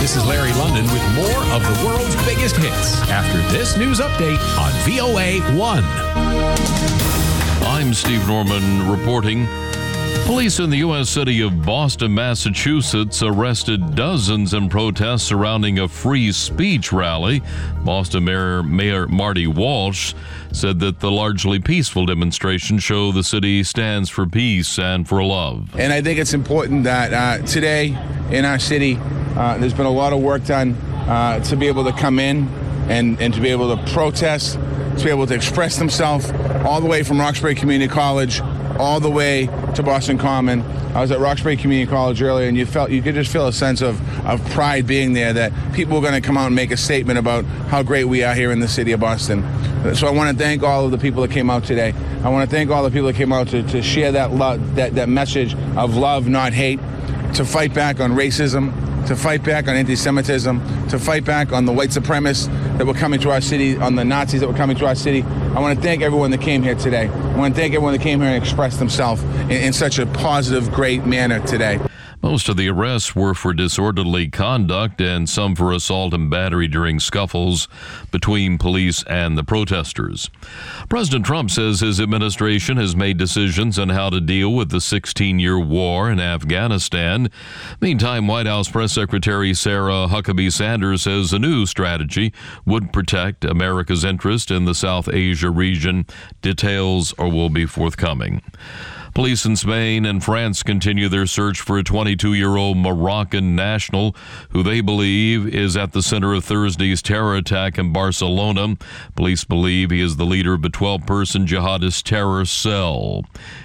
This is Larry London with more of the world's biggest hits after this news update on VOA 1. I'm Steve Norman reporting. Police in the U.S. city of Boston, Massachusetts arrested dozens in protests surrounding a free speech rally. Boston Mayor Marty Walsh said that the largely peaceful demonstration show the city stands for peace and for love. And I think it's important that today in our city, there's been a lot of work done to be able to come in and to be able to protest, to be able to express themselves all the way from Roxbury Community College all the way to Boston Common. I was at Roxbury Community College earlier, and you could just feel a sense of pride being there, that people were going to come out and make a statement about how great we are here in the city of Boston. So I want to thank all of the people that came out today. I want to thank all the people that came out to share that love, that message of love, not hate, to fight back on racism, to fight back on anti-Semitism, to fight back on the white supremacists that were coming to our city, on the Nazis that were coming to our city. I want to thank everyone that came here today. I want to thank everyone that came here and expressed themselves in such a positive, great manner today. Most of the arrests were for disorderly conduct and some for assault and battery during scuffles between police and the protesters. President Trump says his administration has made decisions on how to deal with the 16-year war in Afghanistan. Meantime, White House Press Secretary Sarah Huckabee Sanders says a new strategy would protect America's interest in the South Asia region. Details will be forthcoming. Police in Spain and France continue their search for a 22-year-old Moroccan national who they believe is at the center of Thursday's terror attack in Barcelona. Police believe he is the leader of a 12-person jihadist terror cell.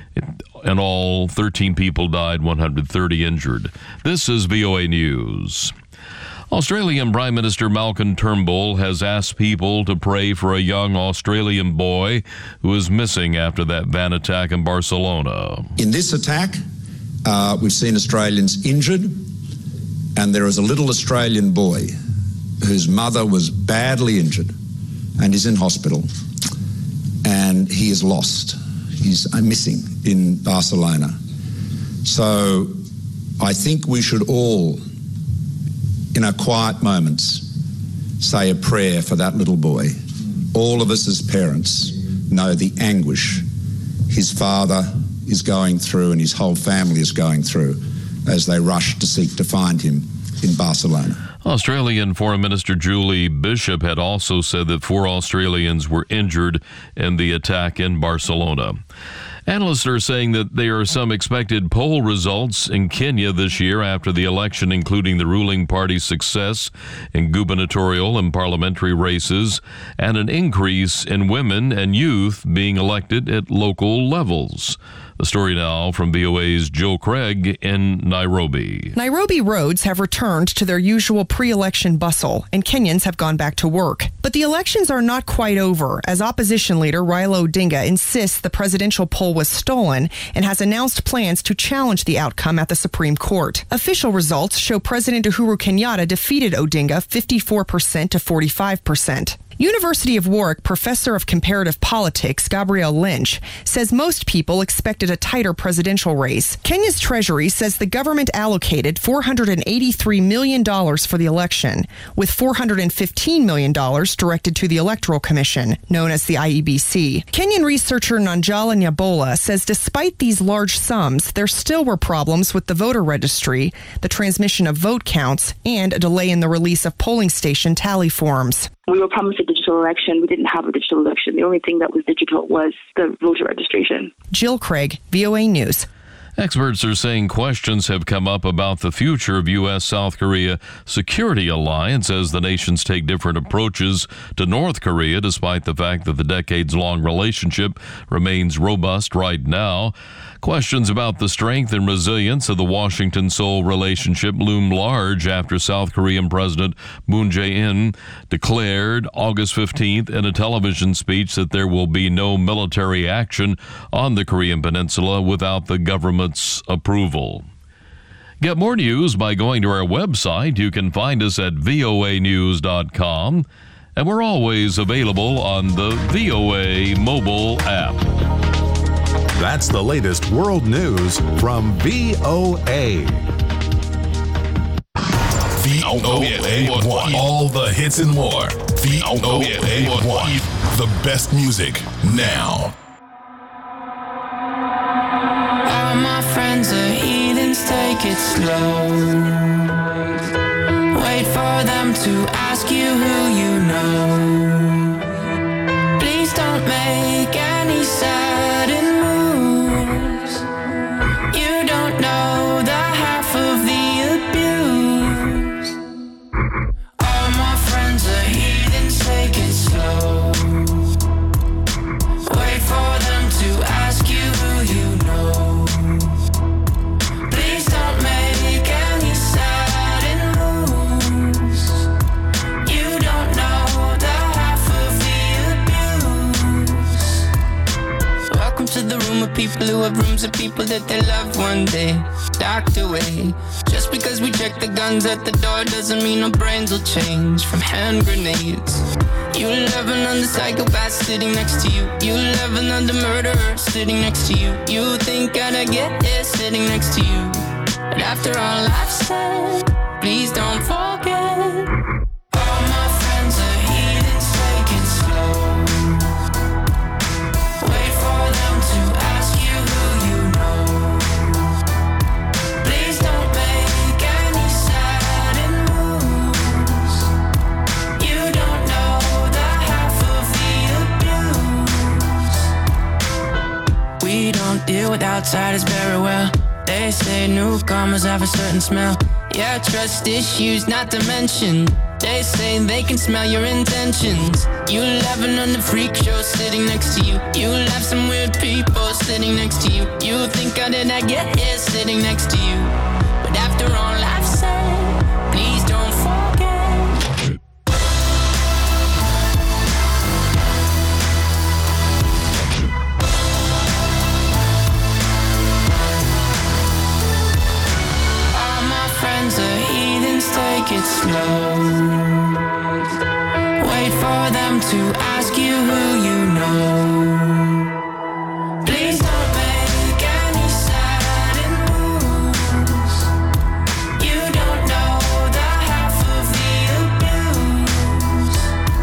In all, 13 people died, 130 injured. This is VOA News. Australian Prime Minister Malcolm Turnbull has asked people to pray for a young Australian boy who is missing after that van attack in Barcelona. In this attack, we've seen Australians injured, and there is a little Australian boy whose mother was badly injured and is in hospital, and he is lost. He's missing in Barcelona. So I think we should all, in our quiet moments, say a prayer for that little boy. All of us as parents know the anguish his father is going through and his whole family is going through as they rush to seek to find him in Barcelona. Australian Foreign Minister Julie Bishop had also said that 4 Australians were injured in the attack in Barcelona. Analysts are saying that there are some expected poll results in Kenya this year after the election, including the ruling party's success in gubernatorial and parliamentary races, and an increase in women and youth being elected at local levels. The story now from VOA's Jill Craig in Nairobi. Nairobi roads have returned to their usual pre-election bustle, and Kenyans have gone back to work. But the elections are not quite over, as opposition leader Raila Odinga insists the presidential poll was stolen and has announced plans to challenge the outcome at the Supreme Court. Official results show President Uhuru Kenyatta defeated Odinga 54% to 45%. University of Warwick professor of comparative politics Gabrielle Lynch says most people expected a tighter presidential race. Kenya's Treasury says the government allocated $483 million for the election, with $415 million directed to the Electoral Commission, known as the IEBC. Kenyan researcher Nanjala Nyabola says despite these large sums, there still were problems with the voter registry, the transmission of vote counts, and a delay in the release of polling station tally forms. We were promised a digital election. We didn't have a digital election. The only thing that was digital was the voter registration. Jill Craig, VOA News. Experts are saying questions have come up about the future of U.S.-South Korea security alliance as the nations take different approaches to North Korea, despite the fact that the decades-long relationship remains robust right now. Questions about the strength and resilience of the Washington-Seoul relationship loom large after South Korean President Moon Jae-in declared August 15th in a television speech that there will be no military action on the Korean Peninsula without the government's approval. Get more news by going to our website. You can find us at voanews.com, and we're always available on the VOA mobile app. That's the latest world news from VOA. VOA1. All the hits and more. VOA1. The best music now. All my friends are heathens, take it slow. Wait for them to ask you who you know. Please don't make any sudden moves. You don't know the half of the abuse. All my friends are heathens, take it slow. Wait for them to ask you who you know. Please don't make any sudden moves. You don't know the half of the abuse. Welcome to the room of people who have rooms of people that they love one day docked away. Just because we check the guns at the door doesn't mean our brains will change from hand grenades. You love another psychopath sitting next to you. You love another murderer sitting next to you. You think I'd get here sitting next to you. But after all I've said, please don't forget. All my friends are heathens, take it slow. Wait for them to ask you who you know. Please don't make any sudden moves. You don't know the half of the abuse. We don't deal with outsiders very well. They say newcomers have a certain smell. Yeah, trust issues not to mention. They say they can smell your intentions. You laughing on the freak show sitting next to you. You laugh some weird people sitting next to you. You think how did I get here sitting next to you? But after all I've said, please don't forget. All my friends are heathens, take it slow. Wait for them to ask you who you know. Please don't make any sudden moves. You don't know the half of the abuse.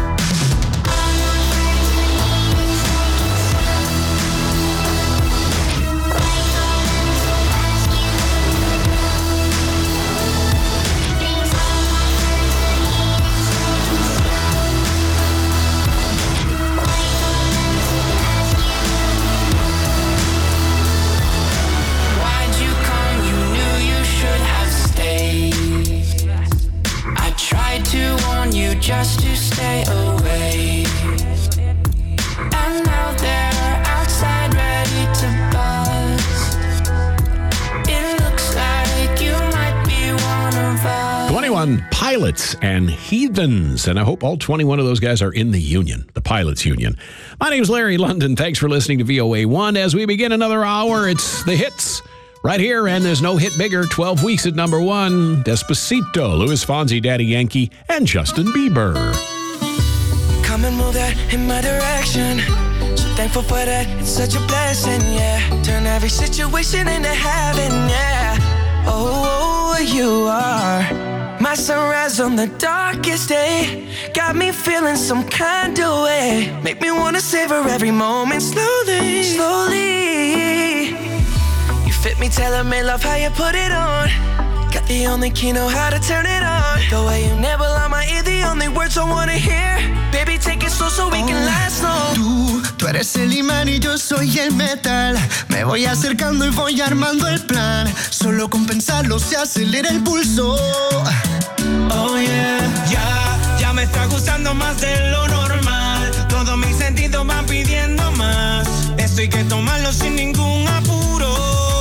Why'd you come? You knew you should have stayed. I tried to warn you just to stay away. And now they're outside ready to bust. It looks like you might be one of us. 21 pilots and heathens. And I hope all 21 of those guys are in the union, the pilots union. My name's Larry London. Thanks for listening to VOA1. As we begin another hour, it's the hits right here. And there's no hit bigger. 12 weeks at number one. Despacito, Luis Fonsi, Daddy Yankee, and Justin Bieber. Come and move that in my direction. So thankful for that, it's such a blessing, yeah. Turn every situation into heaven, yeah. Oh, you are my sunrise on the darkest day. Got me feeling some kind of way. Make me wanna savor every moment slowly, slowly. You fit me, tailor-made, love how you put it on. Got the only key, know how to turn it on. The way you never lie my ear, the only words I wanna hear. Baby, take it slow so we can last long. Tú eres el imán y yo soy el metal. Me voy acercando y voy armando el plan. Solo con pensarlo se acelera el pulso. Oh yeah. Ya me está gustando más de lo normal. Todos mis sentidos van pidiendo más. Esto hay que tomarlo sin ningún apuro.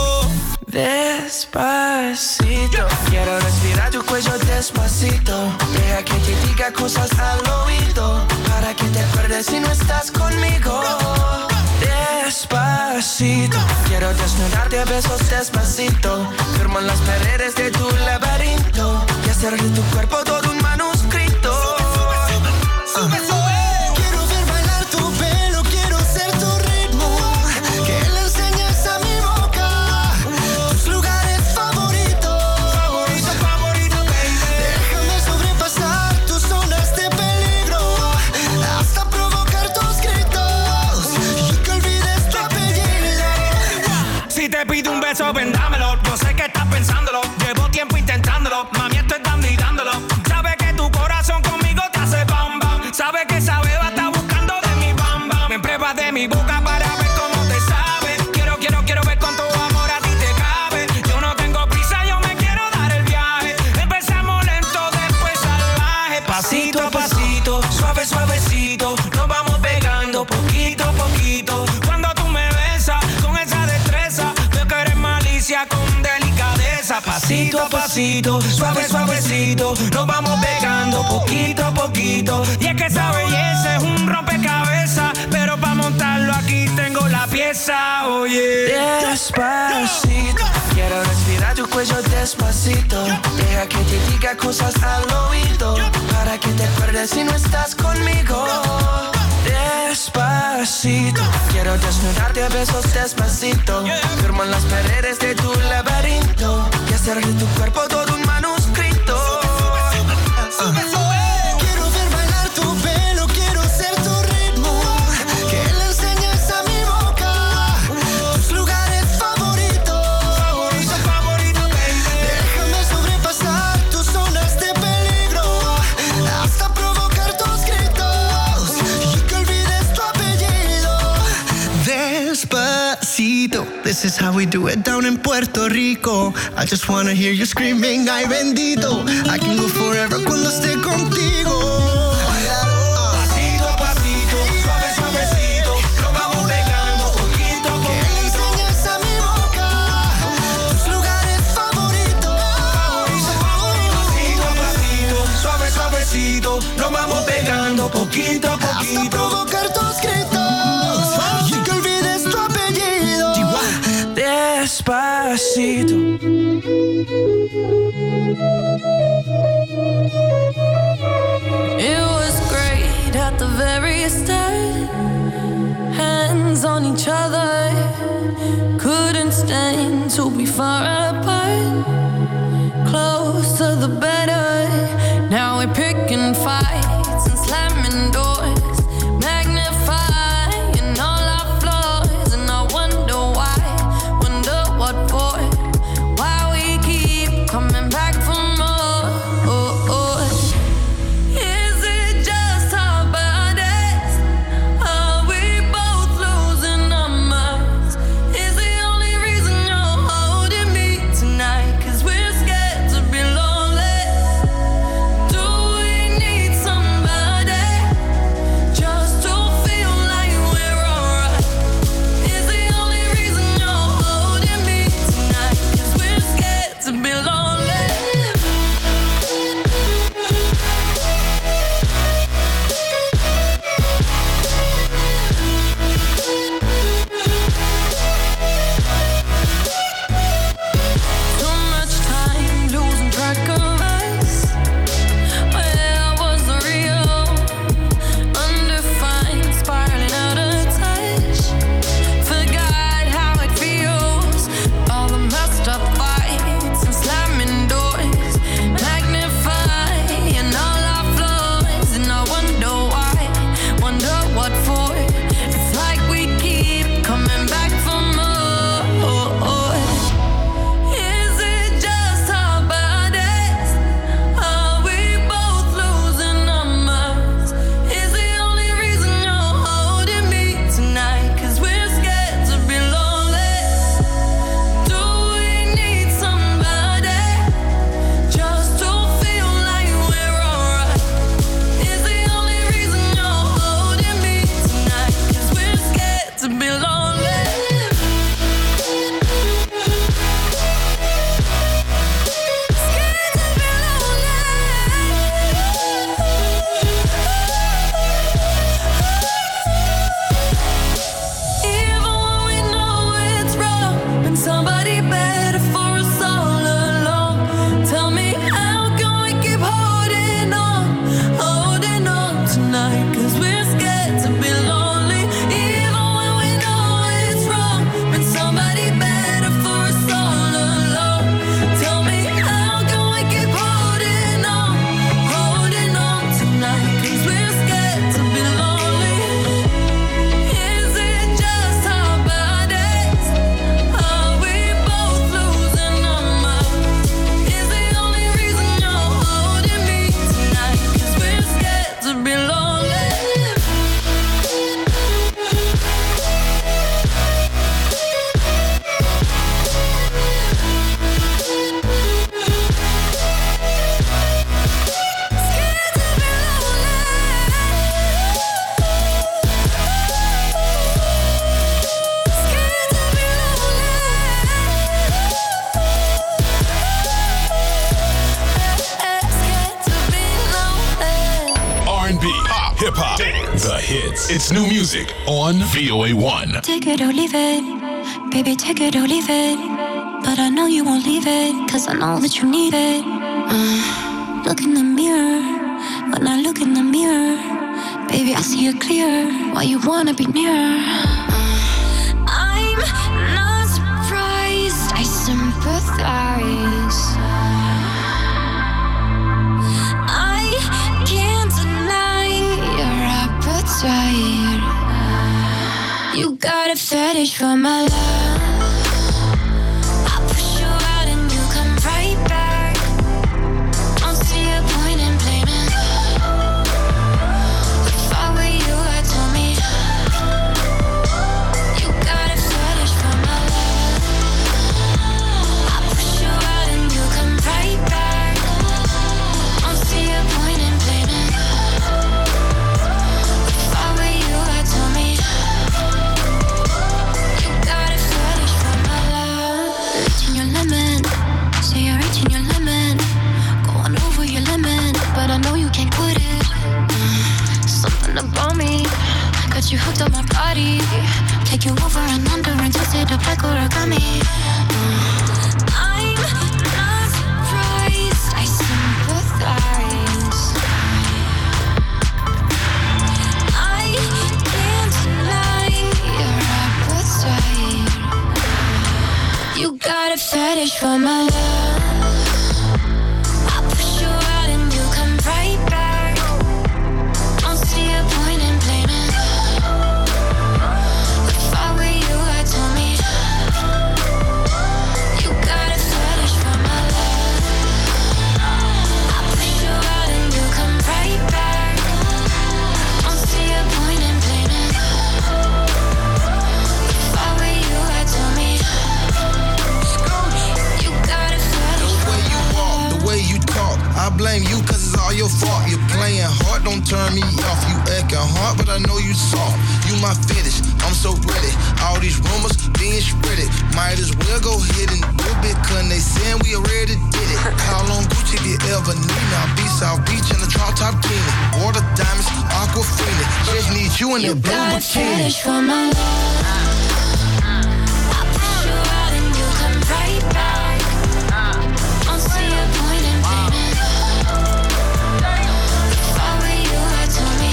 Despacito, quiero respirar tu cuello despacito. Deja que te diga cosas al oído, para que te acuerdes si no estás conmigo. Despacito, quiero desnudarte a besos despacito. Firmo las paredes de tu laberinto y hacer de tu cuerpo todo un manuscrito. Sube, sube. Quiero ver bailar tu pelo, quiero ser tu ritmo. Que le enseñes a mi boca tus lugares favoritos. Favorito, favorito, baby. Déjame Pasito a pasito, suave, suavecito, nos vamos pegando poquito a poquito. Y es que esa belleza es un rompecabezas, pero para montarlo aquí tengo la pieza, oye. Despacito, quiero respirar tu cuello despacito. Deja que te diga cosas al oído, para que te acuerdes si no estás conmigo. Despacito, quiero desnudarte a besos despacito. Firmo en las paredes de tu laberinto y hacer de tu cuerpo todo un manuscrito. Quiero ver bailar tu pelo, quiero ser tu ritmo. Que le enseñes a mi boca tus lugares favoritos. Favorito, baby. Déjame sobrepasar tus zonas de peligro, hasta provocar tus gritos y que olvides tu apellido. Despacito, this is how we do it down in Puerto Rico. I just wanna hear you screaming, ay bendito. I can go forever cuando esté contigo. Pasito a pasito, suave, suavecito, nos vamos pegando poquito a Que le poquito. enseñes a mi boca tus lugares favoritos. Pasito a pasito, suave, suavecito, nos vamos pegando poquito a Hasta poquito. provocar tus gritos y que olvides tu apellido. Despacito. It was great at the very start. Hands on each other, couldn't stand to be far apart. Closer the better. Now we're picking fights and slamming doors, magnifying all our flaws. And I wonder why, wonder what for, why we keep coming back for more. Is it just our bodies? Are we both losing our minds? Is the only reason you're holding me tonight 'cause we're scared to be lonely? Do we need hip hop, the hits. It's new music on VOA1. Take it or leave it, baby, take it or leave it. But I know you won't leave it, cause I know that you need it. Look in the mirror, when I look in the mirror, baby, I see it clear, why you wanna be near. I'm not surprised, I sympathize. I can't deny your appetite. You got a fetish for my love. I push you out and you come right back. Don't see a point in blaming. If I were you, I'd tell me. You got a fetish for my love. I push you out and you come right back. Don't see a point in blaming. If I were you, I'd tell me. You got a fetish for my love. Reaching your limit, say you're reaching your limit. Going over your limit, but I know you can't quit it. Something about me got you hooked on my body. Take you over and under and twist it up like origami. I'm not surprised, I sympathize. I can't deny your appetite. You got a fetish for my love. I push you out and you come right back. Don't see a point in blaming. If I were you, I'd tell me. You got a fetish for my love. I push you out and you come right back. Don't see a point in blaming. If I were you, I'd tell me. You got a fetish The for way you my walk, the love. way you talk, I blame you cause it's all your fault. You're playing hard, don't turn me off. You acting hard, but I know you soft. You my fetish, I'm so ready. All these rumors being spreaded. Might as well go ahead and do it, cause they saying we already did it. How long Gucci if you ever need me? I'll be South Beach in the drop top teeny. Water diamonds, aquafina. Just need you in You that blue got a bikini. fetish for my love. I push you out and you come right back. Don't see a point in blaming. If I were you, I'd tell me.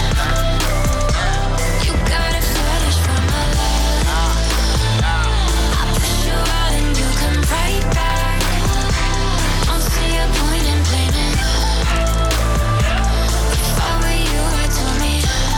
You got a fetish for my love. I push you out and you come right back. Don't see a point in blaming. If I were you, I'd tell me.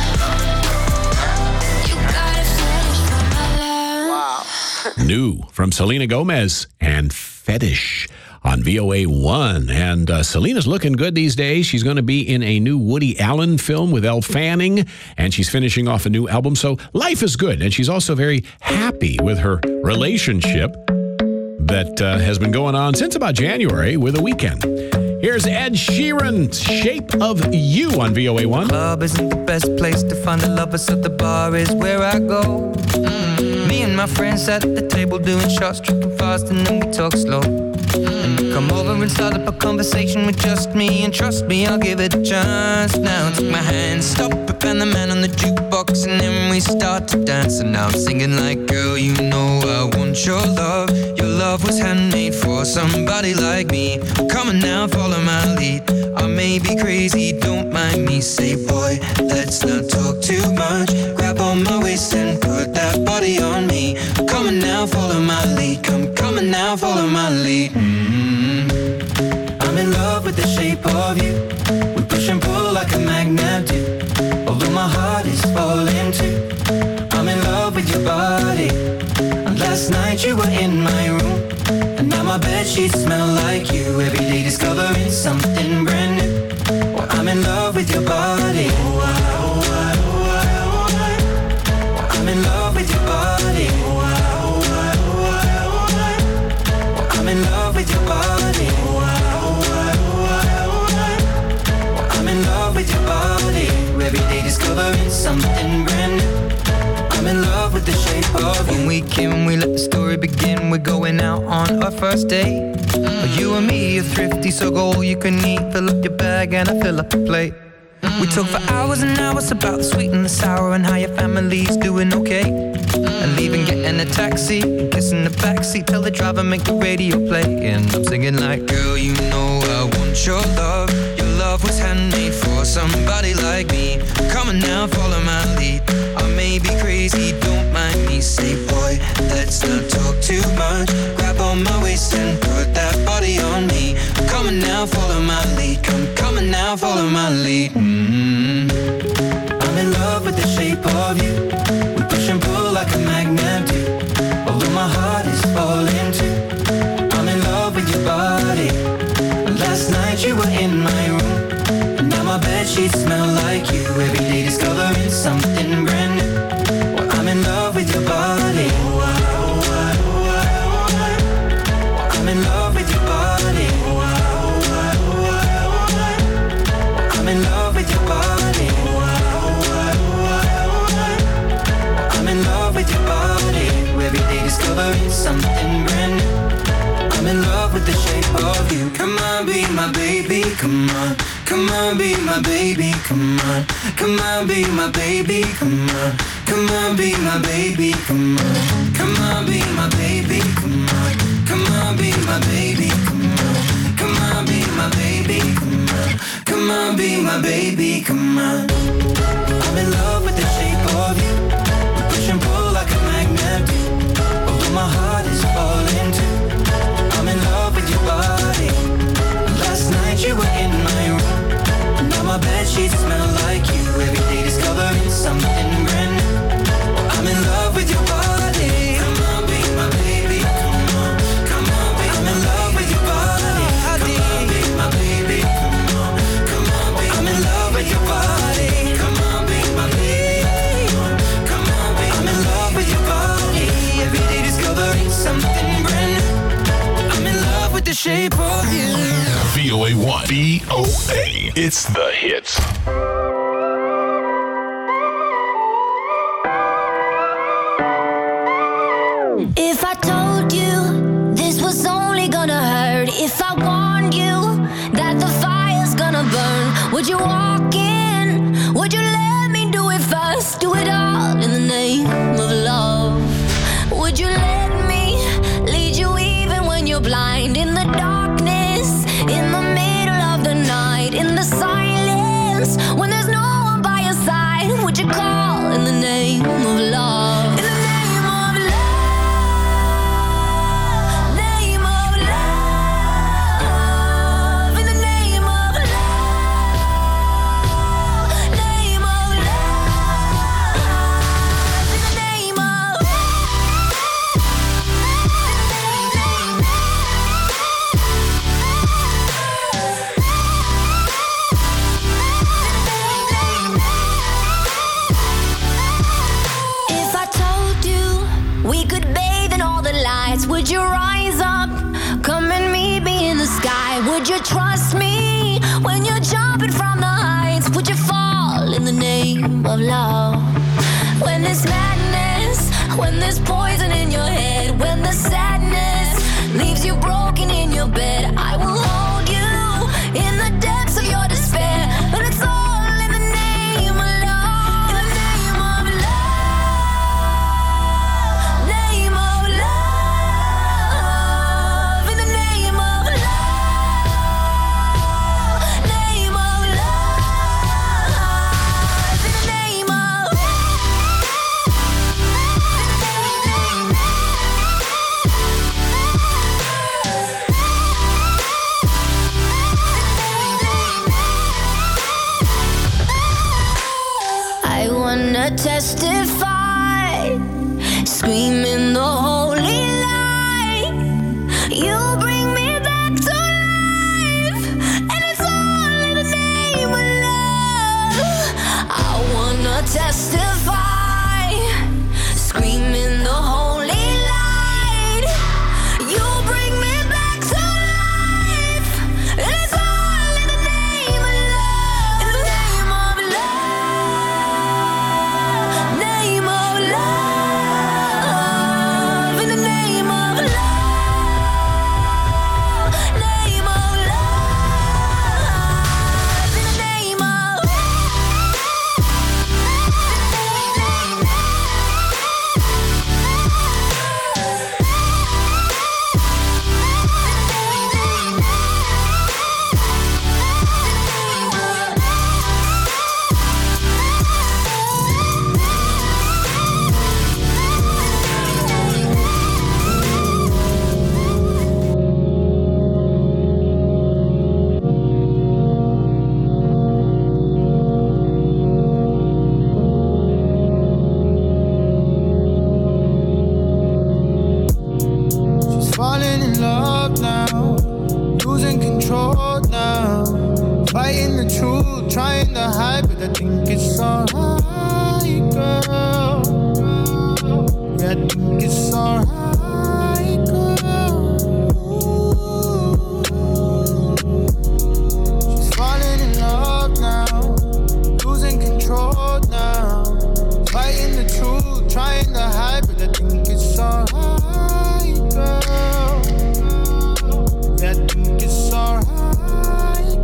You got a fetish for my love. New from Selena Gomez and Fetish on VOA1. And Selena's looking good these days. She's going to be in a new Woody Allen film with Elle Fanning, and she's finishing off a new album. So life is good. And she's also very happy with her relationship that has been going on since about January with The Weeknd. Here's Ed Sheeran's Shape of You on VOA1. Club isn't the best place to find the lovers, so the bar is where I go. Me and my friends at the table doing shots, tripping fast, and then we talk slow. And you come over and start up a conversation with just me, and trust me, I'll give it a chance. Now take my hand, stop it, and the man on the jukebox, and then we start to dance. And now I'm singing like, girl, you know I want your love. Your love was handmade for somebody like me. Come on now, follow my lead. I may be crazy, don't mind me. Say, boy, let's not talk too much. Grab on my waist and put that body on me. Come on now, follow my lead. Come on now, follow my lead. I'm in love with the shape of you. We push and pull like a magnet do. Although my heart is falling too. I'm in love with your body. And last night you were in my room. And now my bedsheets smell like you. Every day discovering something brand new. Well, I'm in love with your body. I'm in love with your body. I'm in love with your body. I'm in love with your body. Every day discovering something brand new. I'm in love with the shape of you. When we came, we let the story begin. We're going out on our first date. You and me are thrifty, so go all you can eat. Fill up your bag and I fill up the plate. We talk for hours and hours about the sweet and the sour and how your family's doing okay. And leaving, getting a taxi, kissing the backseat, tell the driver make the radio play. And I'm singing like, girl, you know I want your love. Your love was handmade for somebody like me. Come on now, follow my lead. I may be crazy, don't mind me. Say, boy, let's not talk too much. Grab on my waist and put that body on me. Come on now, follow my lead. Come on now, follow my lead. I'm in love with the shape of you. We push and pull like a magnet do. Although my heart is falling too. I'm in love with your body. Last night you were in my room, and now my bedsheets smell like you. Every day discovering something brand new. Well, I'm in love with your body. I'm in love with your body. I'm in love with your body. I'm in love with your body. Every day discovering something brand new. I'm in love with the shape of you. Come on, be my baby, come on. Come on, be my baby, come on. Come on, be my baby, come on. Come on, be my baby, come on. Come on, be my baby, come on. Come on, be my baby, come on. Come on, be my baby, come on. Come on, be my baby, come on. I'm in love with the shape of you. We push and pull like a magnet do. Although my heart is falling too. I'm in love with your body. Last night you were in my room, and now my bedsheets smell like you. Every day discovering something brand new. I'm in love with your body. Come on, be my baby. Come on, come on, be. I'm in love with your body. Come on, be my baby. Come on, come on, be. I'm in love with your body. Come on, be my baby. Come on, be. I'm in love with your body. Every day discovering something brand new. I'm in love with the shape of you. VOA 1. VOA. It's the hits. If I told you this was only gonna hurt, if I warned you that the fire's gonna burn, would you walk in? Would you let me do it first? Do it all in the name of love. Would you let me lead you even when you're blind? In the darkness, in the middle of the night, in the silence, when there's no one by your side, would you call in the name of love? In the name of love, name of love, in the name of love, name of love, in the name of If I told you we could bathe in all the lights, would you rise up? Come and meet me in the sky. Would you trust me when you're jumping from the heights? Would you fall in the name of love? When there's madness, when there's poison in your head, when the sadness leaves you broken in your bed, I will hold you in the depths of your despair. But it's all in the name of love. In the name of love, name of love, in the name of love, name of love, in the name of I wanna testify, screaming the holy light. You bring me back to life, and it's all in the name of love. I wanna testify, screaming the holy light. You bring me back to life, and it's all in the name of love. In the name of love, name of love. truth, trying to hide, but I think it's alright, girl. Yeah, I think it's alright, girl. She's falling in love now, losing control now. Fighting the truth, trying to hide, but I think it's alright, girl. Yeah, I think it's alright,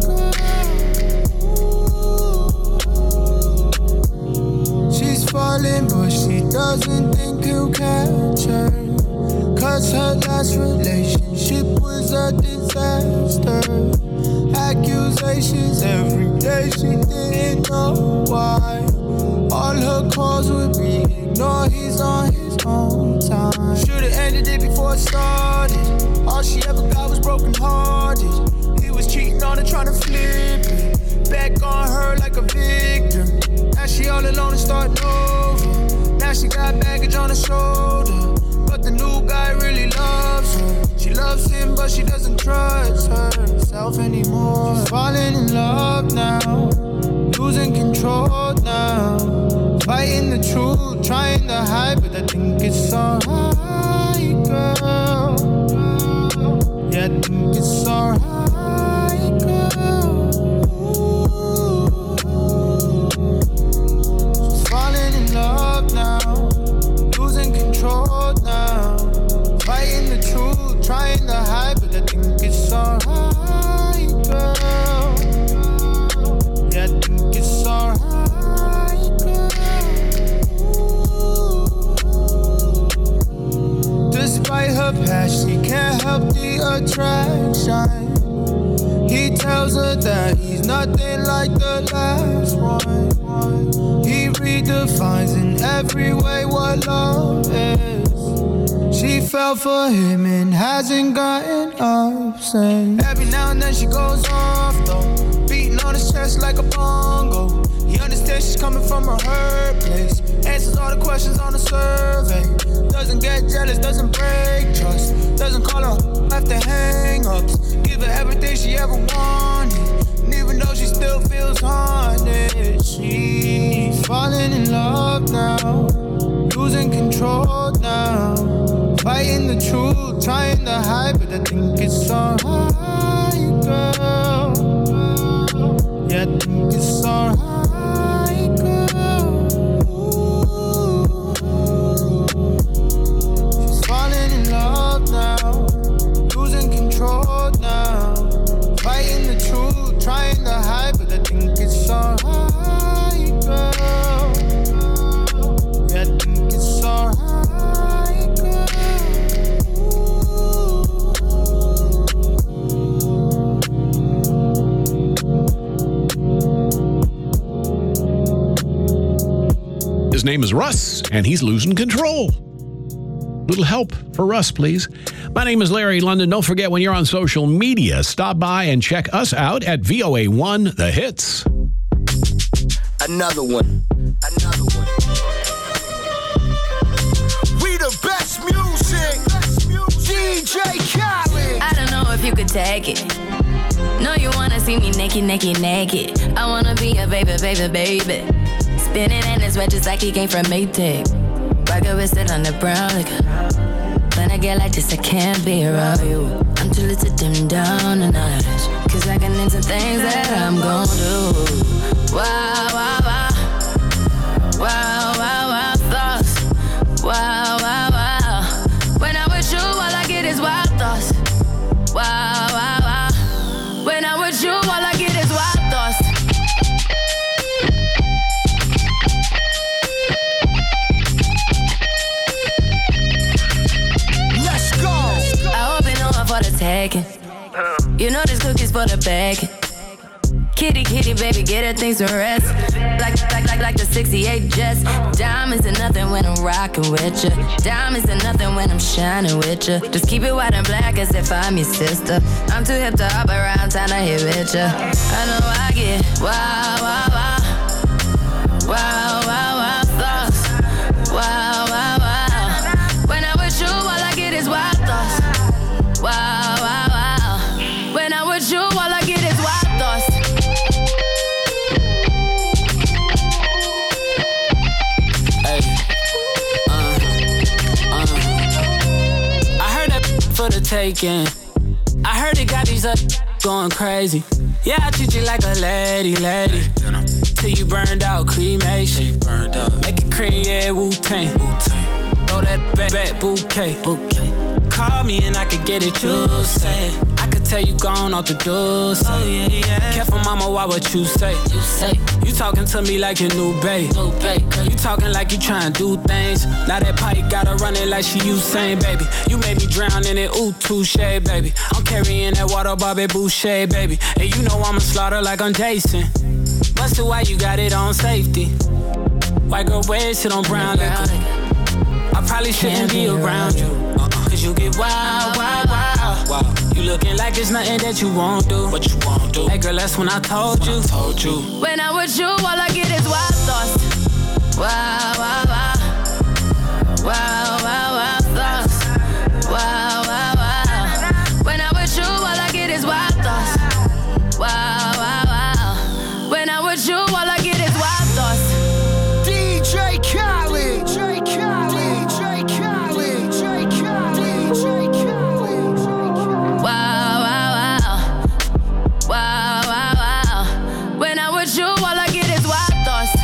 girl. She's falling, but she doesn't think he'll catch her. 'Cause her last relationship was a disaster. Accusations every day, she didn't know why. All her calls would be ignored, he's on his own time. Should've ended it before it started. All she ever got was broken hearted. He was cheating on her, trying to flip it. Back on her like a victim. Now she all alone and starting over. Now she got baggage on her shoulder. But the new guy really loves her. She loves him, but she doesn't trust herself anymore. She's falling in love now, losing control now. Fighting the truth, trying to hide, but I think it's alright, girl. Yeah, I think it's alright, girl. She's falling in love now, losing control now. Fighting the truth, trying to hide, but I think it's alright, girl. Yeah, I think it's alright, girl. Despite her past, she can't help the attraction. He tells her that he's nothing like the last one. He redefines in every way what love is. She fell for him and hasn't gotten up since. Every now and then she goes off though, beating on his chest like a bongo. He understands she's coming from her hurt place. Answers all the questions on the survey. Doesn't get jealous, doesn't break trust. Doesn't call her after hang-ups. Give her everything she ever wanted. And even though she still feels haunted, she's falling in love now, losing control now. Fighting the truth, trying to hide, but I think it's alright, girl. Yeah, I think it's alright, girl. She's falling in love now, losing control now. Fighting the truth, trying to hide, but I think it's alright, girl. Yeah, I think it's alright, girl. His name is Russ, and he's losing control. Little help for Russ, please. My name is Larry London. Don't forget, when you're on social media, stop by and check us out at VOA1 The Hits. Another one. We the best music. DJ Khaled. I don't know if you could take it. No, you wanna see me naked. I wanna be a baby. Spinning in his red just like he came from Maytag. Rocket with it on the brown liquor. When I get like this, I can't be around you. I'm too little to dim down a notch. Cause I can into things that I'm gon' do. Wow, wow, wow. Wow, wow, wow, thoughts. Wow, wow, wow. When I'm with you, all I get is wild thoughts. Wow, wow, wow. When I'm with you, all I get is wild thoughts. Let's go. I hope you know I'm for the taking. You know this cookie's for the bag. Kitty, baby, get her things to rest. Like the 68 Jets. Diamonds are nothing when I'm rocking with ya. Diamonds are nothing when I'm shining with ya. Just keep it white and black as if I'm your sister. I'm too hip to hop around, time to hit with ya. I know I get wow, wow, wow. Wow, wow, wow, thoughts. Wow, wow, wow. When I'm with you, all I get is wild thoughts. Wow, wow, wow. When I'm with you, all I get is wild thoughts. taken. I heard it got these going crazy. Yeah, I treat you like a lady. Till you burned out, cremation. Make it cream, yeah, Wu-Tang. Throw that back bouquet. Call me and I could get it, you say. I could tell you gone off the door. Oh, yeah. Careful, mama, why what you say? You talking to me like your new babe. You talking like you trying to do things. Now that pipe gotta run it like she Usain, baby. You made me drown in it, ooh, touche, baby. I'm carrying that water, Bobby Boucher, baby. And you know I'ma slaughter like I'm Jason. Busted, why you got it on safety? White girl wear shit on brown liquor. I probably shouldn't be around you. Cause you get wild. You looking like it's nothing that you won't do. What you won't do? Hey girl, that's when I told you. When I'm with you, all I get is wild thoughts. Wow thoughts. Wow. When I'm with you, all I get is wild thoughts. Wow. When I'm with you, all I get is wild thoughts. DJ Khaled. Wow. When I'm with you, all I get is wild thoughts.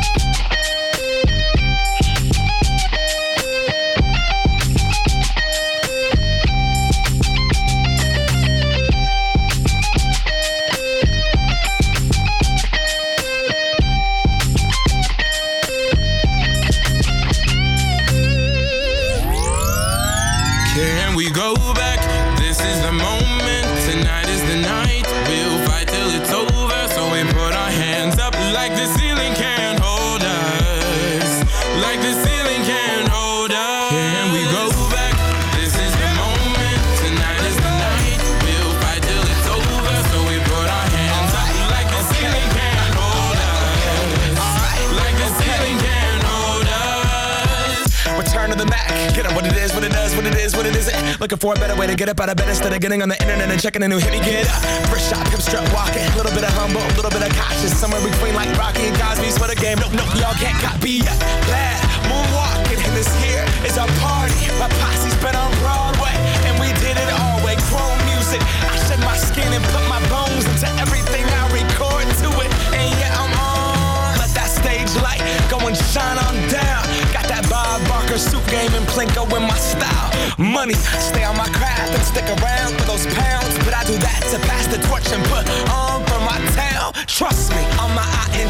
Can we go back? This is the moment. Tonight is the night. We'll fight till it's over. So we put our hands up like the ceiling can't hold us. Like the ceiling can't hold us. Can we go back? This is the moment. Tonight is the night. We'll fight till it's over. So we put our hands up like the ceiling can't hold us. Like the ceiling can't hold us. Return to the Mac. Get up what it is, what it does, what it is, what it isn't. Looking for a better way to get up out of bed instead of getting on the internet and checking a new hit. Me get up, first shot, hip strut walking. A little bit of humble, a little bit of cautious. Somewhere between like Rocky and Cosby's for the game. Nope, y'all can't copy yet. Bad moonwalking, and this here is a party. My posse's been on Broadway, and we did it all way. Chrome music, I shed my skin and put my bones into everything I record to it. And yeah, I'm on. Let that stage light go and shine on down. Got that Bob Barker suit game and Plinko in my style. Money, stay on my craft and stick around for those pounds. But I do that to pass the torch and put on for my town. Trust me, on my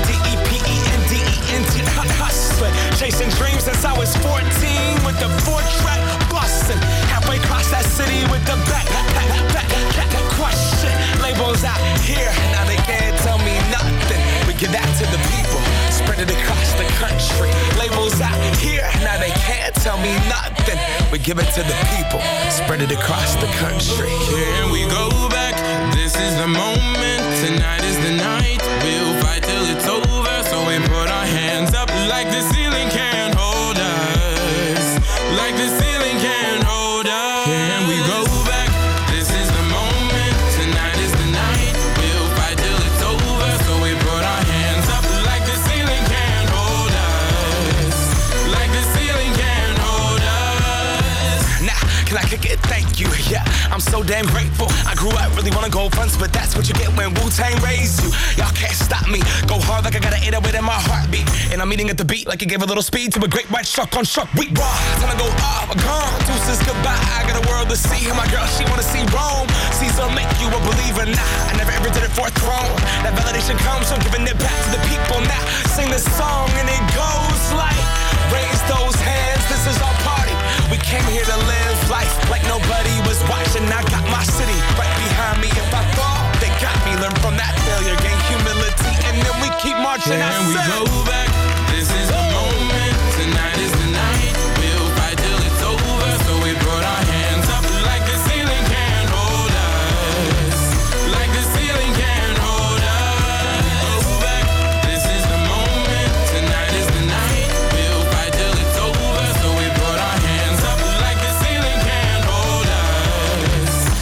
INDEPENDENT hustling. Chasing dreams since I was 14 with the 4-track bustin'. Halfway across that city with the back question. Labels out here, now they can't tell me nothing. We give that to the people, spread it across the country. Labels out here, now they can't tell me nothing. We give it to the people, spread it across the country. Can we go back? This is the moment. Tonight is the night. We'll fight till it's over. So we put our hands up like the ceiling can't hold us. Like the ceiling can't hold us. Can we go back? This is the moment. Tonight is the night. We'll fight till it's over. So we put our hands up like the ceiling can't hold us. Like the ceiling can't hold us. Nah, can I kick it? Thank you, yeah. I'm so damn grateful. I grew up really wanna go fronts, but that's what you get when Wu-Tang raised you. Y'all can't stop me. Go hard like I got an 808 in my heartbeat. And I'm eating at the beat like it gave a little speed to a great white shark on shark week. Raw, time to go off, gone. Deuces goodbye. I got a world to see. And my girl, she wanna see Rome. Caesar make you a believer. Nah, I never ever did it for a throne. That validation comes from giving it back to the people. Now sing this song and it goes like, raise those hands. This is our party. We came here to live life like nobody was watching. I got my city right behind me. If I fall, they got me. Learn from that failure, gain humility, and then we keep marching. Can we go back? This is the moment. Tonight is the night. We'll fight till it's over. So we put our hands up like the ceiling can't hold us. Like the ceiling can't hold us. Go back. This is the moment. Tonight is the night. We'll fight till it's over. So we put our hands up like the ceiling can't hold us.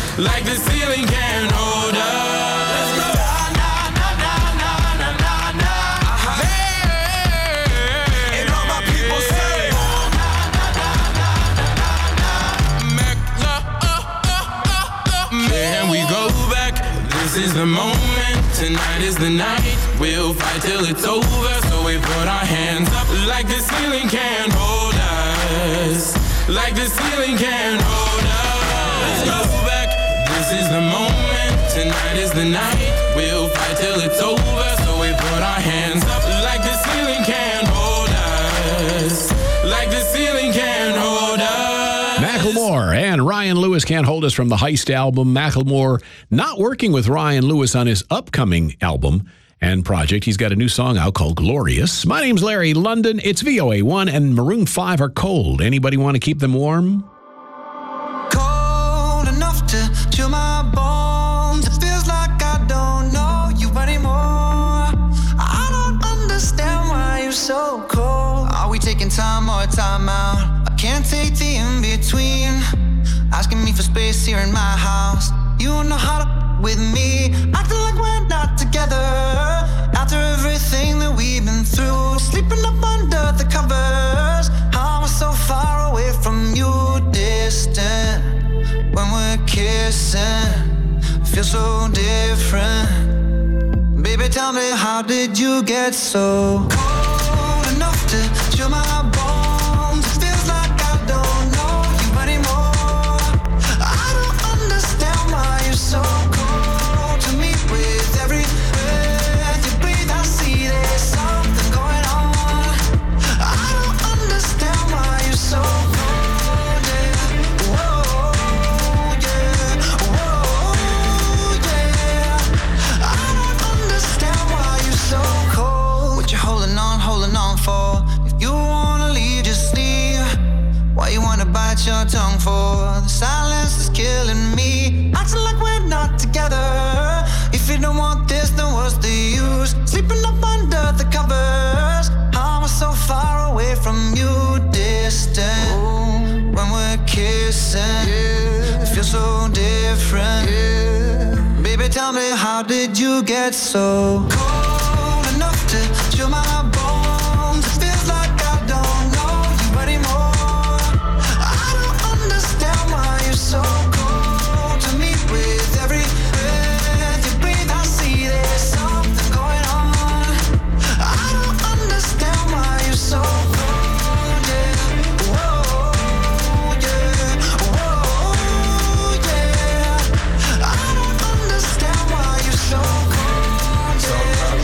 tonight is the night. We'll fight till it's over, so we put our hands up like the ceiling can't hold us. Like the ceiling can't hold us. Let's go back, this is the moment. Tonight is the night. We'll fight till it's over, so we put our hands up like the ceiling can't hold us. Like the ceiling can't hold us. Macklemore and Ryan Lewis Can't Hold Us from the Heist album. Macklemore not working with Ryan Lewis on his upcoming album and project. He's got a new song out called Glorious. My name's Larry London. It's VOA1 and Maroon 5 are cold. Anybody want to keep them warm? Cold enough to chill my bones. It feels like I don't know you anymore. I don't understand why you're so cold. Are we taking time or time out? I can't take the in-between. Asking me for space here in my house. You know how to with me, acting like we're not together. After everything that we've been through, sleeping up under the covers. How we're so far away from you, distant. When we're kissing, feel so different. Baby, tell me, how did you get so cold enough to chill my bones? It feels like I don't know you anymore. I don't understand why you're so cold to me. With every breath you breathe, I see there's something going on. I don't understand why you're so cold, yeah. Whoa, yeah. Whoa, yeah. I don't understand why you're so cold. What you holding on for? If you wanna leave, just leave. Why you wanna bite your tongue for? The silence is killing me. Acting like we're not together. If you don't want this, then what's the use? Sleeping up under the covers. How we're so far away from you, distant. When we're kissing, it feels so different. Baby, tell me, how did you get so cold enough to chill my bones? It feels like I don't know you anymore. I don't understand why you're so cold to me. With every breath you breathe, I see there's something going on. I don't understand why you're so cold, yeah. Whoa, yeah. Whoa, yeah. I don't understand why you're so cold, yeah.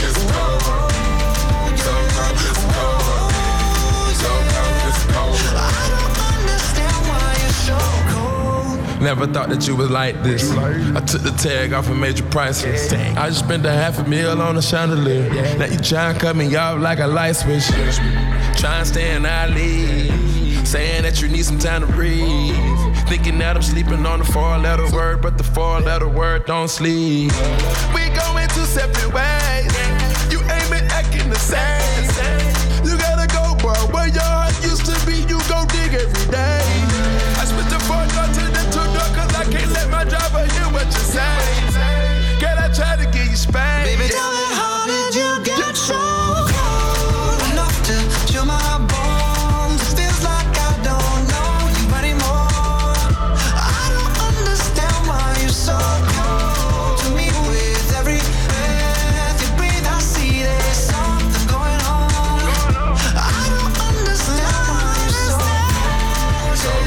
Never thought that you was like this. I took the tag off and made you priceless. I just spent $500,000 on a chandelier. Now you try and cut me off like a light switch. Try and stay in our league. Saying that you need some time to breathe. Thinking that I'm sleeping on the 4-letter word, but the 4-letter word don't sleep. We going two separate ways. You ain't been acting the same. You gotta go, bro. Where your heart used to be, you go dig every day. I split the 4-door to the 2-door, cause I can't let my driver hear what you say. Girl, I try to give you space. Baby, tell me, how did you get so cold enough to chill my bones? It feels like I don't know you anymore. I don't understand why you're so cold to me. With every breath you breathe, I see there's something going on. I don't understand why you're so cold.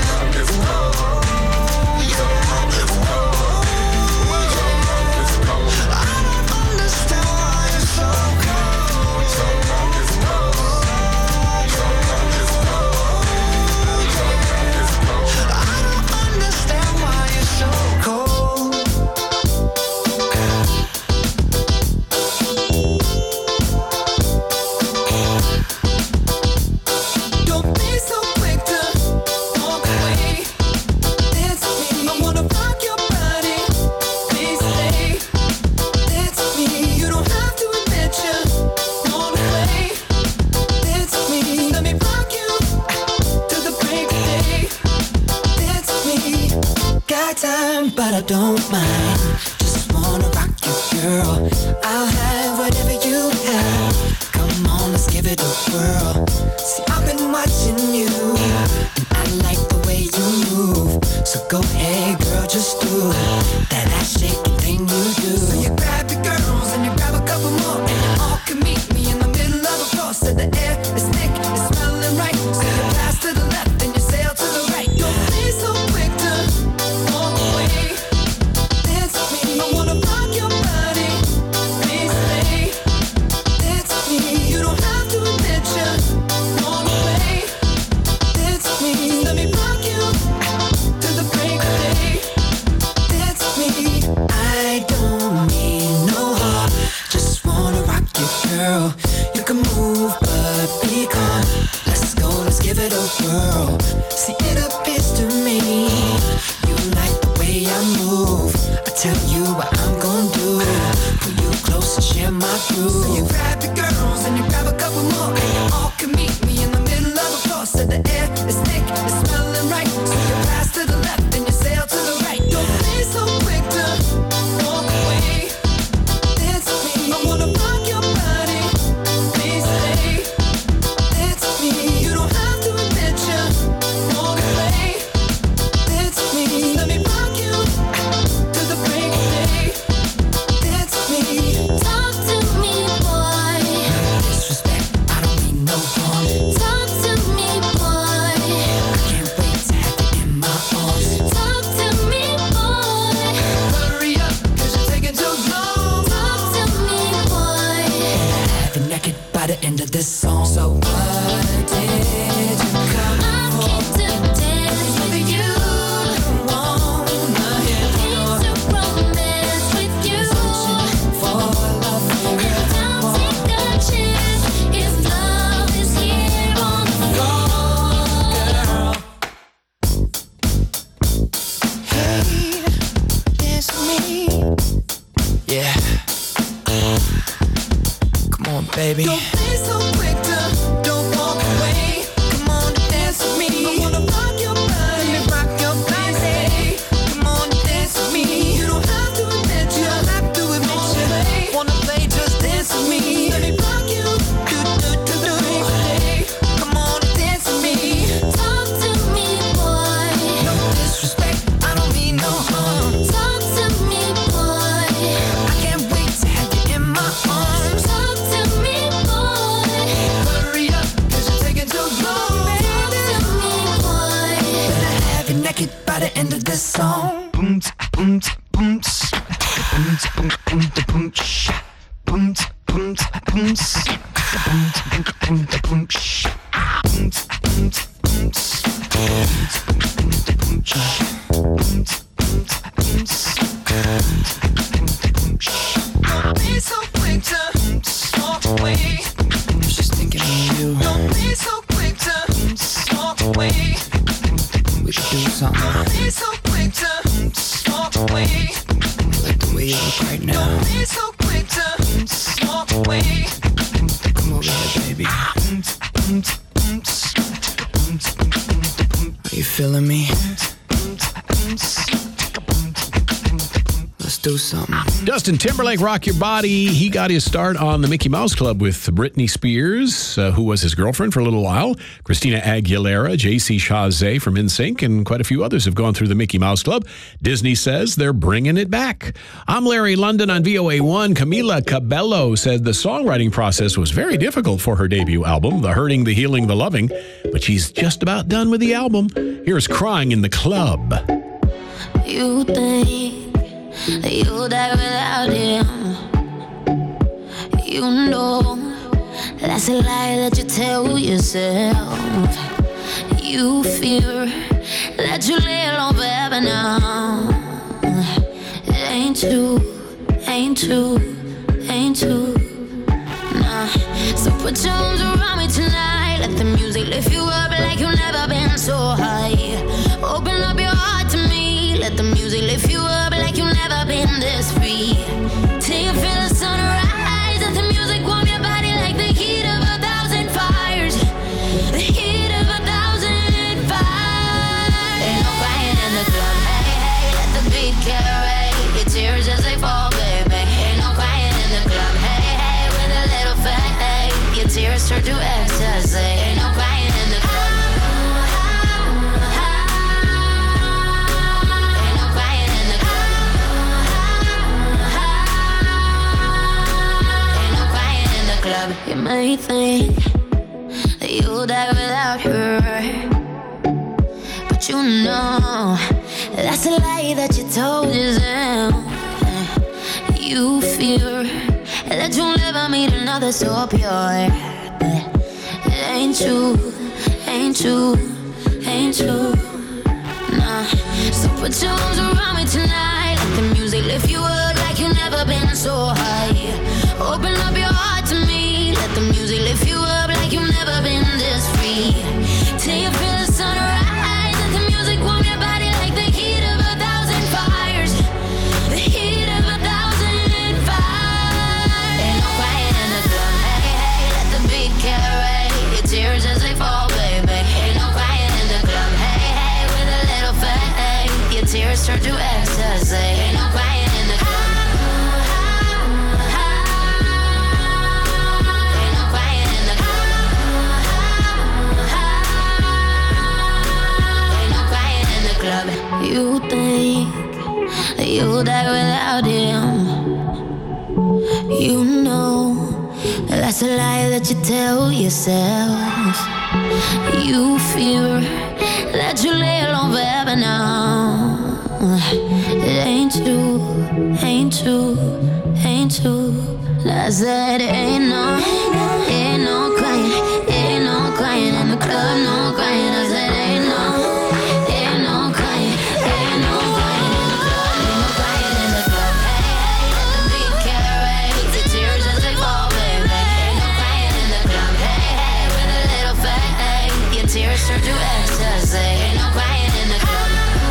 But I don't mind. Just wanna rock you, girl. I'll have whatever you have. Come on, let's give it a whirl. See, I've been watching you, and I like the way you move. So go ahead, girl, just do that ass shaking thing you do. So you grab your girls and you through. So you grab your girls and you grab a couple more, and you all can meet me in the middle of the floor. So the air is thick, it's smelling right. So you pass to the left and you sail to the right. Don't be so quick to walk away. Dance with me, I wanna rock your body. Please stay. Dance with me, you don't have to admit you wanna play. Dance with me, let me rock you to the break of day. Dance with me, Talk to me, boy. disrespect, I don't mean no harm. Talk to me, boy. I can't wait to have you in my arms. Talk to me, boy. Hurry up, cause you're taking too long. Talk to me, boy. Have you naked by the end of this song. So what did you come I came to dance with you. wanna hear Came to romance with you. for love? And I'll take a chance if love is here on the floor. Hey, dance with me. Yeah. Come on, baby. Don't be so quick to don't walk away. Come on, dance with me. I wanna rock your body. Let me rock your body. Come on, dance with me. You don't have to admit you. Don't have to admit you. Wanna play? Just dance with me. Let me rock you. Do do do do. Come on, dance with me. Talk to me, boy. No disrespect, I don't mean no harm. Talk to me, boy. I can't wait to have you in my arms. Talk to me, boy. Hurry up, cause you're taking too long. Talk to me, boy. Better have you naked by the end of this song. Boom, boom, boom, boom, boom, boom, boom, boom, boom, boom, don't be so quick to walk away. I'm just thinking of you. Don't be so quick to walk away. We should do something Don't be so quick to walk away. like the way you look right now. Don't be so quick to walk away. Come over here, baby. Are you feeling me? Let's do something. Justin Timberlake, Rock Your Body. He got his start on the Mickey Mouse Club with Britney Spears, who was his girlfriend for a little while, Christina Aguilera, J.C. Chazé from NSYNC, and quite a few others have gone through the Mickey Mouse Club. Disney says they're bringing it back. I'm Larry London on VOA1. Camila Cabello said the songwriting process was very difficult for her debut album, The Hurting, The Healing, The Loving, but she's just about done with the album. Here's Crying in the Club. You think that you'll die without him. You know that's a lie that you tell yourself. You fear that you lay alone forever now. It ain't true, ain't true, ain't true. Nah. So put your arms around me tonight. Let the music lift you up like you've never been so high. Open up your heart to me. Let the music lift you up like you've never been this free. Till you feel the sunrise. Let the music warm your body like the heat of 1,000 fires. The heat of 1,000 fires. Ain't no crying in the club. Hey, hey, let the beat carry your tears as they fall, baby. Ain't no crying in the club. Hey, hey, with a little faith, hey, your tears turn to ecstasy. Ain't no crying in the club. You may think that you'll die without her, but you know that's a lie that you told yourself. You fear that you'll never meet another so pure, but it ain't true, ain't true, ain't true. Nah. So put your arms around me tonight. Let the music lift you up like you've never been so high. Open up your heart to me. Let the music lift you up like you've never been this free. Till you feel the sunrise. Let the music warm your body like the heat of 1,000 fires. The heat of 1,000 fires. Ain't no crying You think that you'll die without him. You know that's a lie that you tell yourself. You fear that you lay alone forever now. It ain't true, ain't true, ain't true. I said ain't no crying, ain't no crying in the club, no crying. I said ain't no crying, ain't no crying in the club, ain't no crying in the club. Hey, hey, let the beat carry the tears as they fall, baby. Ain't no crying in the club. Hey, hey, with a little fade, your tears turn to ecstasy. Ain't no crying in the club.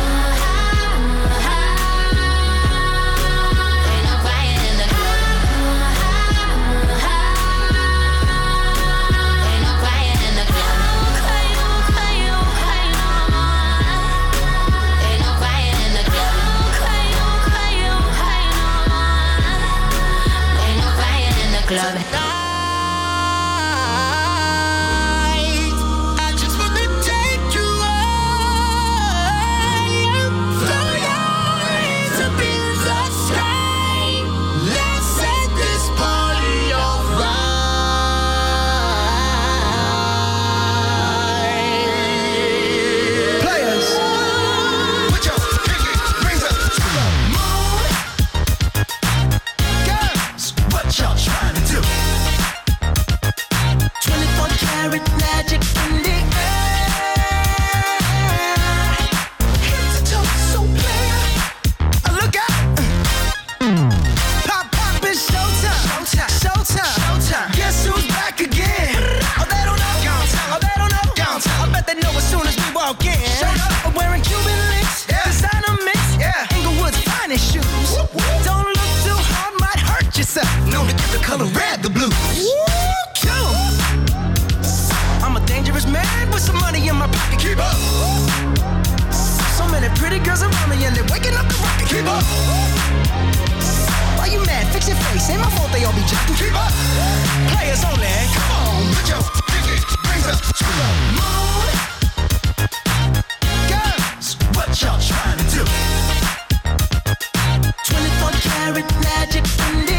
Club. I just wanna take you higher. Throw your hands up in the sky. Let's set this party on fire. Players, put your pinky rings up to the moon. Girls, what y'all trying to do? 24 karat magic in the air. Head to toe, so player. Look out! Pop, pop, it's showtime. Showtime, showtime, showtime. Guess who's back again? Oh, they don't know. Oh, they don't know. I bet they know as soon as we walk in. I'm wearing Cuban links, designer mix, Inglewood's finest shoes. Don't look too hard, might hurt yourself. Known to give the color red the blues. I'm a dangerous man with some money in my pocket. Keep up. So many pretty girls around me and they're waking up the rocket. Keep up. Why you mad? Fix your face. Ain't my fault they all be jacking. Keep up. Players only. Come on, put your pinky rings up to the moon. Girls, what y'all trying to do? 24 karat magic in the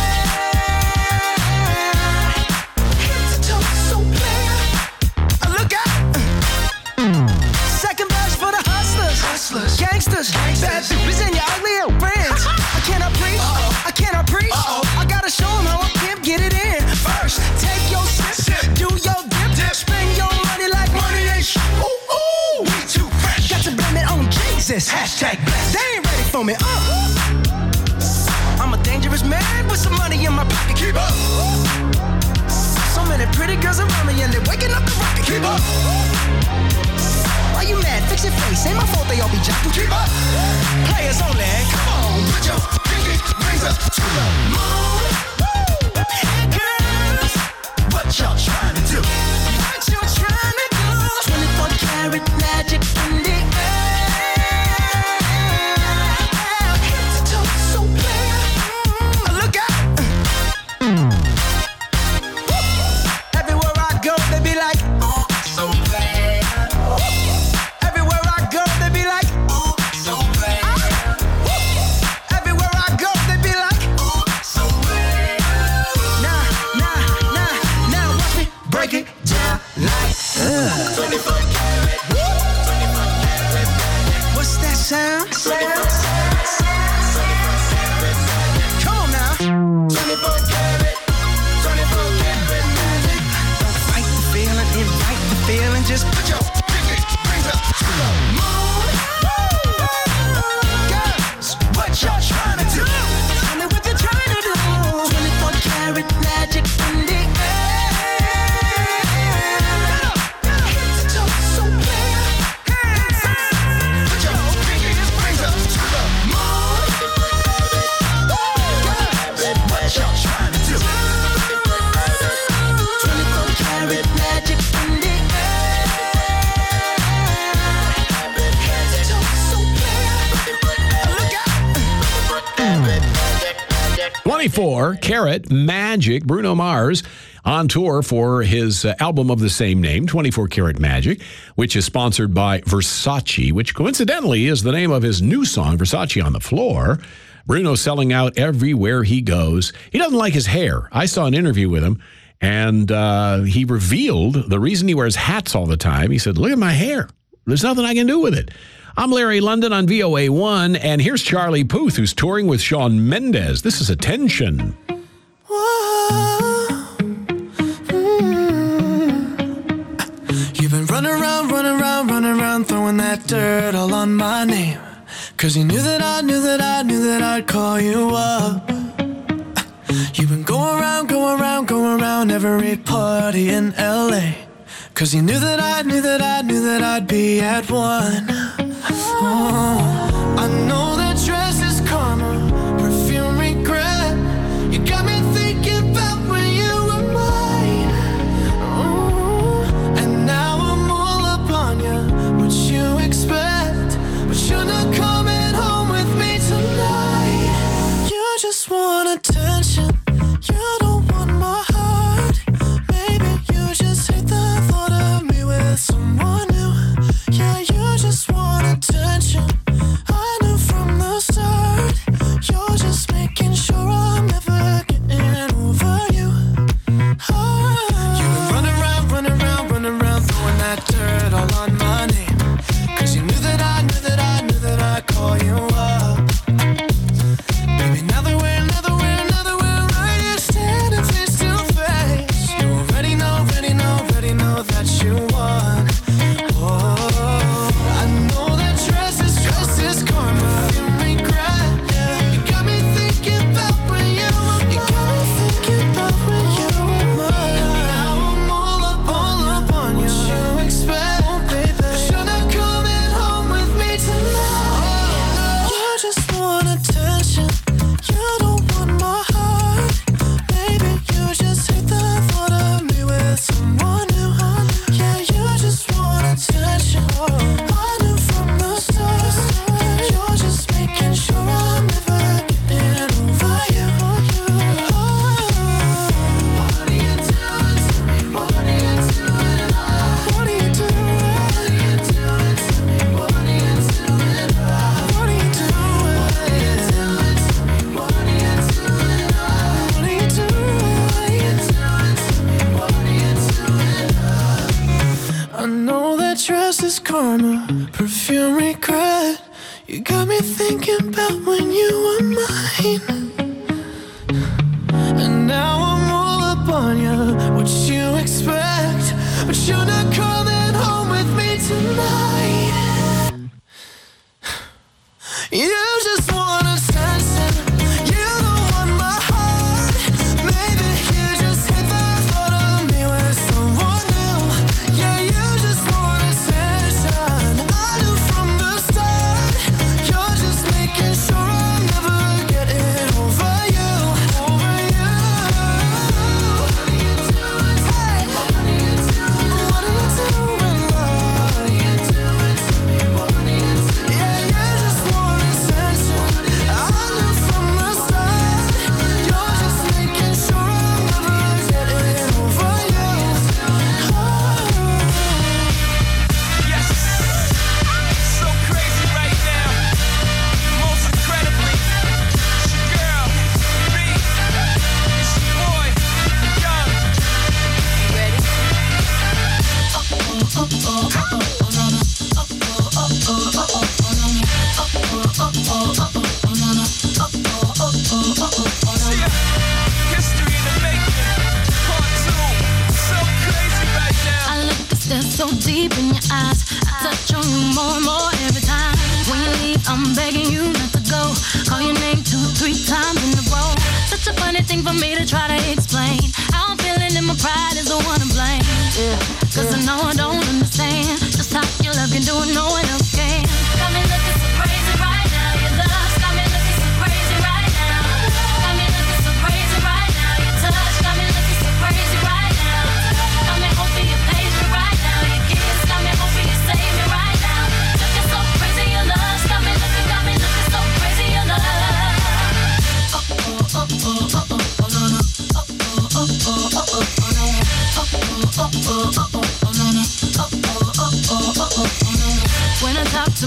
air. Head to toe, so player. Look out! Second verse for the hustlers, gangsters, bad bitches and your ugly friends. I cannot preach, I cannot preach. I gotta show them how a pimp get it in. First, take your sip, do your dip, spend your money like money ain't shit. Ooh, ooh, we too fresh. Got to blame it on Jesus. Hashtag blessed. They ain't ready for me. I'm a dangerous man with some money in my pocket. Keep up. So many pretty girls around me and they're waking up the rocket. Keep up. Why you mad? Fix your face. Ain't my fault they all be jacking. Keep up. Players only. Come on, put your pinky rings up to the moon. Girls, what y'all trying to do? What you trying to do? 24 karat magic in the air. Head to toe, so player. Look out. Everywhere I go, they be like, oh, so player. Everywhere I go, they be like, oh, so player. Everywhere I go, they be like, oh, so player. Now, watch me break it down like 24 karat. 24 karat. What's that sound? Come on now. 24 karat. 24 karat magic. Don't fight the feeling, invite the feeling. Just put your pinky rings up to the moon. Girls, what y'all trying to do? Tell me what you're trying to do. 24 karat magic in the air. Head to toe, so player. Put your pinky rings up to the moon. Girls, what y'all trying to do? 24 karat magic in the air. 24 Karat Magic. Bruno Mars on tour for his album of the same name, 24 Karat Magic, which is sponsored by Versace, which coincidentally is the name of his new song, Versace on the Floor. Bruno's selling out everywhere he goes. He doesn't like his hair. I saw an interview with him, and he revealed the reason he wears hats all the time. He said, look at my hair. There's nothing I can do with it. I'm Larry London on VOA1, and here's Charlie Puth, who's touring with Shawn Mendes. This is Attention. You've been running around, throwing that dirt all on my name. 'Cause you knew that I'd call you up. You've been going around every party in LA. 'Cause you knew that I'd be at one. Oh, I know that dress is karma, perfume regret. You got me thinking about when you were mine. Oh, and now I'm all up on you. What you expect? But you're not coming home with me tonight. You just want attention. You don't want my heart. Baby, you just hate the thought of me with someone new. Yeah, you just want attention. I knew from the start. You're just making sure I'm never getting over you. Oh. You've been running around, throwing that dirt all on my name. 'Cause you knew that I'd call you up. Baby, now that we're right here standing face to face. You already know that you won. Oh, I know that dress is karma. You regret. You got me thinking about when you were mine. Now I'm all up on you. What you expect? Oh, baby, but you're not coming home with me tonight. You just want attention. You don't want my heart. Baby, you just hate the thought of me with someone new. Yeah, you just want attention. I knew from the start. You're just making sure I'm never getting over you. What are you doing to me? What are you doing? What are you doing to me? What are you doing? What are you doing? What are you doing? What are you doing? I know that dress is karma, perfume regret. You got me thinking about when you were mine. And now I'm all up on you. What you expect? But you're not coming home with me tonight. You just want attention. You don't want my heart. Maybe you just hate the thought of me with someone new. Yeah, you just want attention. I knew from the start. You're just making sure I'm never getting over you. Over you. What are you doing? Hey. What are you doing? What are you doing? What are you doing to me? What are you doing? Yeah, you just want attention. I knew from the start. You're just making sure I'm never getting over you. Yes, so crazy right now. Most incredibly, it's your girl, me, it's your boy, Young. You ready? History in the making, part 2. So crazy right now. I look and stare so deep in your eyes. I touch on you more and more every time. When you leave, I'm begging you not to go. Call your name 2-3 times in a row. Such a funny thing for me to try to explain. How I'm feeling and my pride is the one to blame. Yeah. 'Cause I know I don't understand just how your love can do it, no one else can. Got me looking so crazy right now. Your love got me looking so crazy right now. Got me looking so crazy right now. Your touch got me looking so crazy right now. Got me hoping you page me right now. Your kiss got me hoping you save me right now. Looking so crazy, your love got me looking so crazy, your love.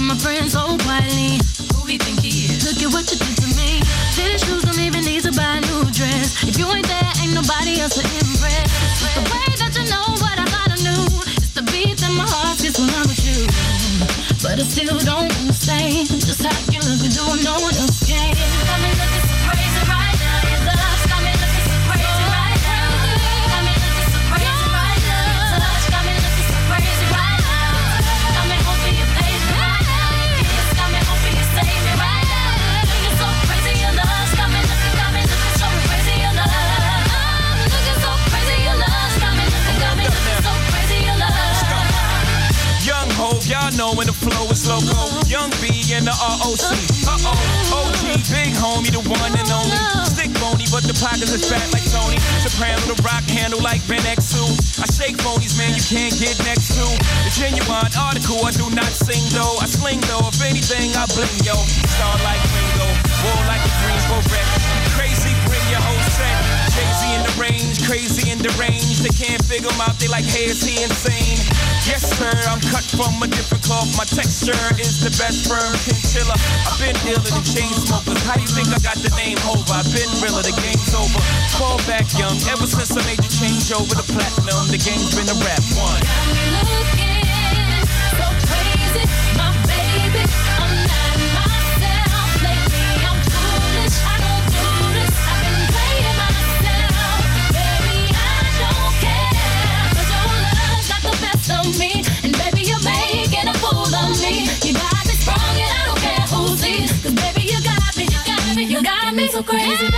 my friends so quietly. Who he think he is? Look at what you did to me. Tennis shoes don't even need to buy a new dress. If you ain't there, ain't nobody else to impress. The way that you know what I thought I knew. It's the beat that my heart gets when I'm with you. But I still don't understand just how you look and doing no one else can. Got me looking so crazy right now. Your love's got me looking so crazy right now. Got me looking so crazy right now. Your touch got me looking so crazy right now. Got me hoping you please me right now. Your kiss got me hoping you save me right now. Looking so crazy, your love's got me looking so crazy, your love. Looking so crazy, your love's got me looking so crazy, your love. Young Hov, y'all know when the flow is loco. Young B and the ROC. OG, big homie, the one and only. Stick bony, but the pockets is fat like Tony. Soprano, the rock handle like Ben X2. I shake phonies, man, you can't get next to. The genuine article, I do not sing though. I sling though, if anything, I bling yo. Star like Ringo, war like a Greensboro wreck. Crazy, bring your whole set. Jay-Z in the range, crazy in the range. They can't figure him out, they like, hey, is he insane? Yes, sir, I'm cut from a different cloth. My texture is the best firm chinchilla. I've been dealer than chain smokers. How you think I got the name Hov? I've been realer, the game's over. Fall back young, ever since I made the change over to platinum. The game's been a rap one. Got me looking so crazy, my baby. I'm not myself lately. I'm foolish, I don't do this. I've been playing myself, baby. I don't care, 'cause your love got the best of me, and baby you're making a fool of me. You got me sprung and I don't care who sees, 'cause baby you got me so crazy.